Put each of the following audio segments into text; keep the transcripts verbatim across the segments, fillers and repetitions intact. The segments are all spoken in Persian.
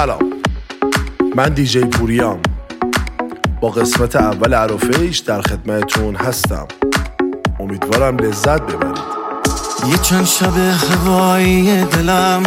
سلام، من دیجی پوریام با قسمت اول عرفه‌ایش در خدمتتون هستم. امیدوارم لذت ببرید. یه چند شب هوایی دلم،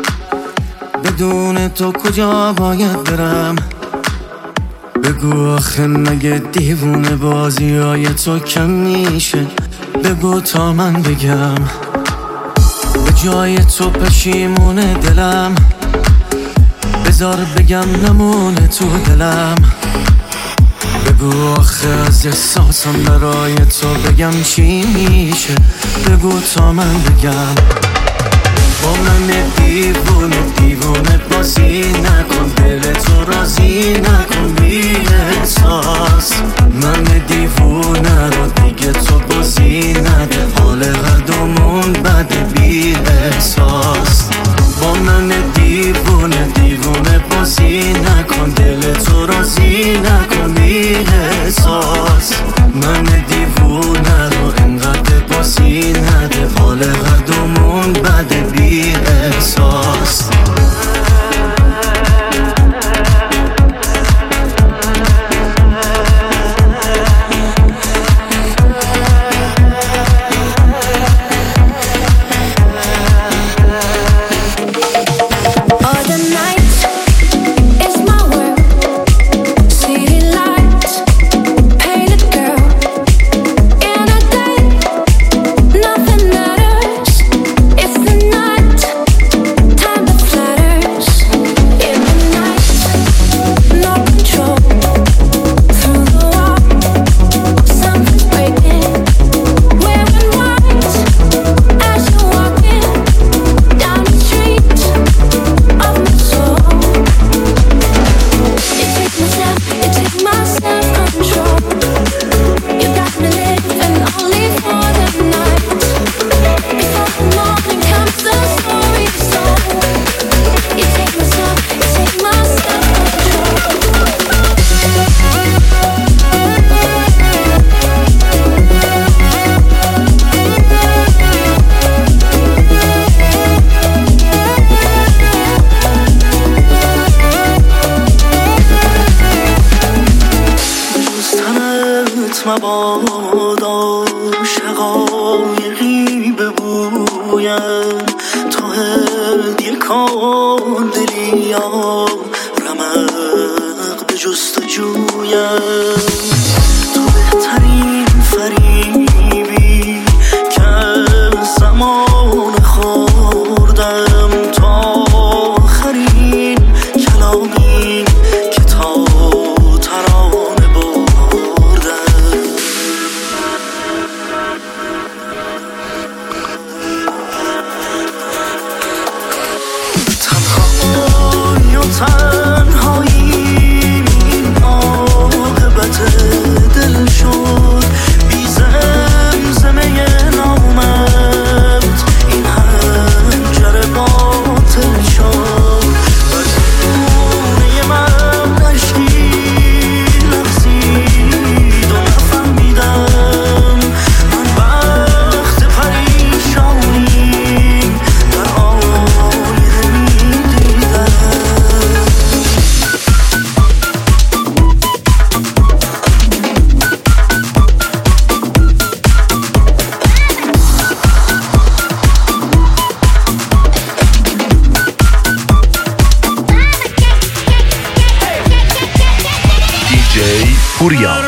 بدون تو کجا باید برم؟ بگو آخه مگه دیوونه بازی های تو کم میشه؟ بگو تا من بگم. به جای تو پشیمونه دلم، بذار بگم نمونه تو دلم. بگو آخه از احساسم برای تو بگم چی میشه؟ بگو تا من بگم. با من دیوونه دیوونه بازی نکن، دل تو راضی نکن بی احساس. من دیوونه رو دیگه تو بازی نده، حال هر دومون بده بی احساس. با من دیوونه دیوونه بازی نکن، دل تو راضی نکن بی احساس. من دیوونه رو انقدر بازی نده، حال هر دومون بده بی احساس. مبادا شقایقی ببویم، تو هدیه کن دلیا رمق به جستجویم. تو بهترین فریبی که زمان خوردم، تا آخرین کلامی که تا ترانه بردم. تنهایی و تنهایی این عاقبت دل شد، بی زمزمه نامت این حنجره باطل شد. بدونه من عشقی لغزید و نفهمیدم، من وقت پریشانی در آینه میدیدم. دیجی پوریام.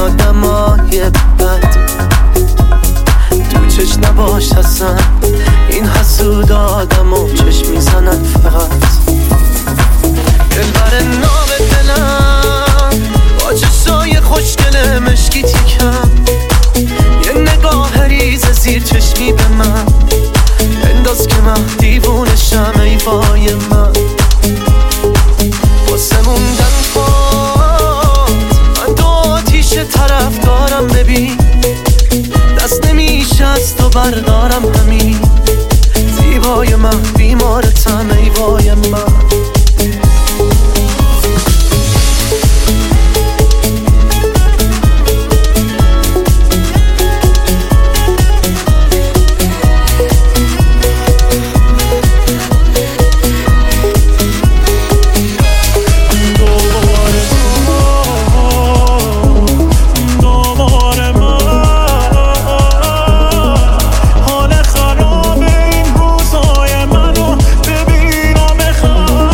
آدمای بد تو چشم نباش هستن این حسود آدم و چشم میزنن فقط دلبر نام دلم با چشای خوشگل مشکی تیکم یه نگاه ریز زیر چشمی به من انداز که من دیوونشم ای وای من واسه موندن پات من دو آتیش طرف دارم ببین دست نمیشه از تو بردارم همین زیبای من بیمارتم ای وای من حال خراب این روزای منو ببین و بخواه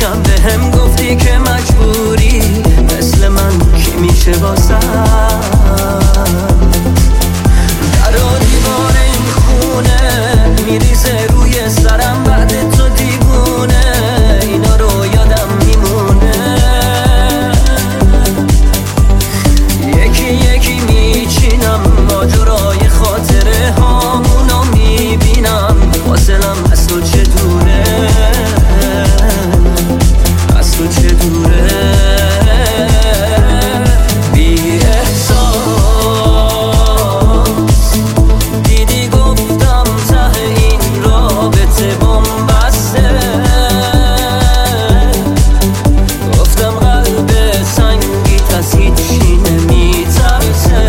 میشم به هم گفتی که مجبوری مثل من کی میشه واسه در و دیوار این خونه میریزه روی سرم بعد تو دیوونه اینا رو یادم میمونه یکی یکی میچینم ماجرای خاطره هامونو میبینم فاصلم از تو چه دوره از تو چه دوره بی احساس دیدی گفتم ته این رابطه بنبسته گفتم قلب سنگیت از هیچی نمیترسه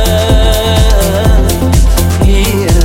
بی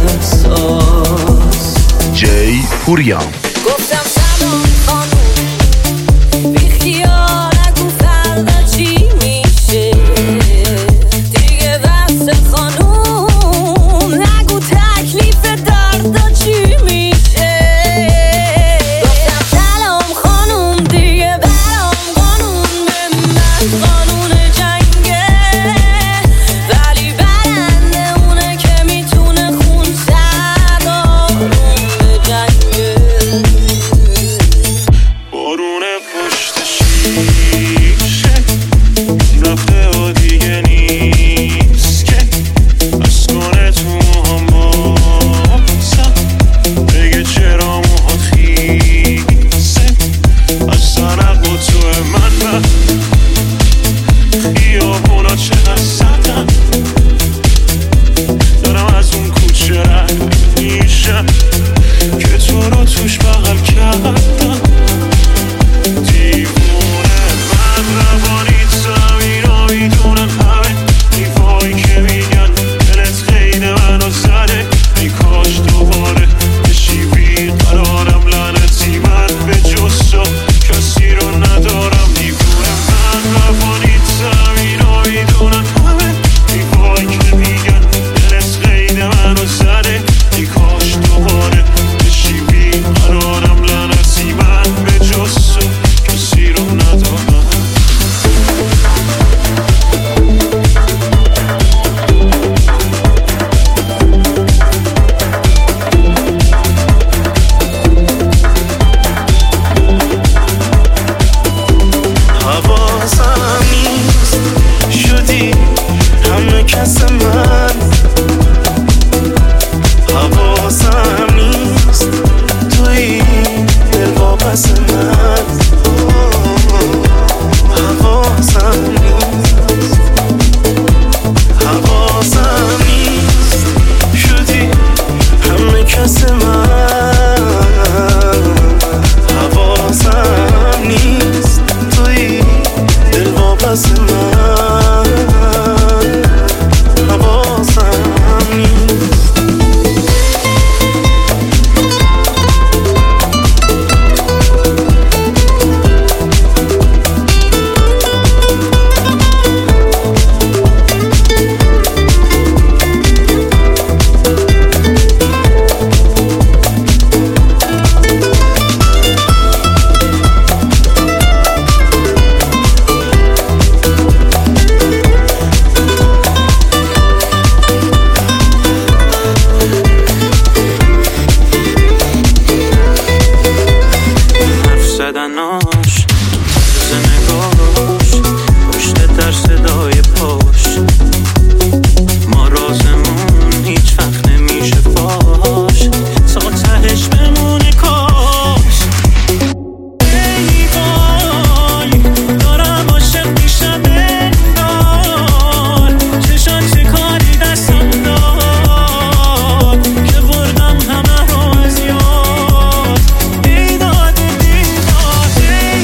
احساس جی پوریان گفتم سلام خانوم بی خیال نگو فردا چی میشه دیگه بس خانوم نگو تکلیف دردا چی میشه گفتم سلام خانوم دیگه برام قانون به من قانون جنگه ولی برنده اونه که میتونه خون سر آروم به جنگه بارون پشت شیشه رفته و دیگه نیست که از کنه تو موهام باسم بگه چرا موها خیسه از سرق و تو من و خیابونا چقدر سردم دارم از اون کوچه رد میشم که تو رو توش بغل کردم دیوونه من روانی زمین رو میدونن همه دیوایی که میگن دلت خیلی منو زده ای کاش دوباره بشی بیقرارم لعنتی من به جز تو کسی رو ندارم دیوونه من روانی زمین رو میدونن همه دیوایی که میگن دلت خیلی منو زده ای کاش دوباره بشی بیقرارم لعنتی من به جز تو کسی رو ندارم حواسم نیست شدی همه کس من حواسم نیست توی دل واپس من حواسم نیست حواسم نیست شدی همه کس من حواسم نیست توی دل واپس من حواسم نیست حرف زدناش روز نگاش پشت در صدای پاش ما رازمون هیچ وقت نمیشه فاش تا تهش بمونه کاش ای وای دارم عاشق میشم انگار چشان چه کاری دستم داد که بردم همه رو از یاد ای داد ای داد ای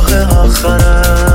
اتاق آخرم.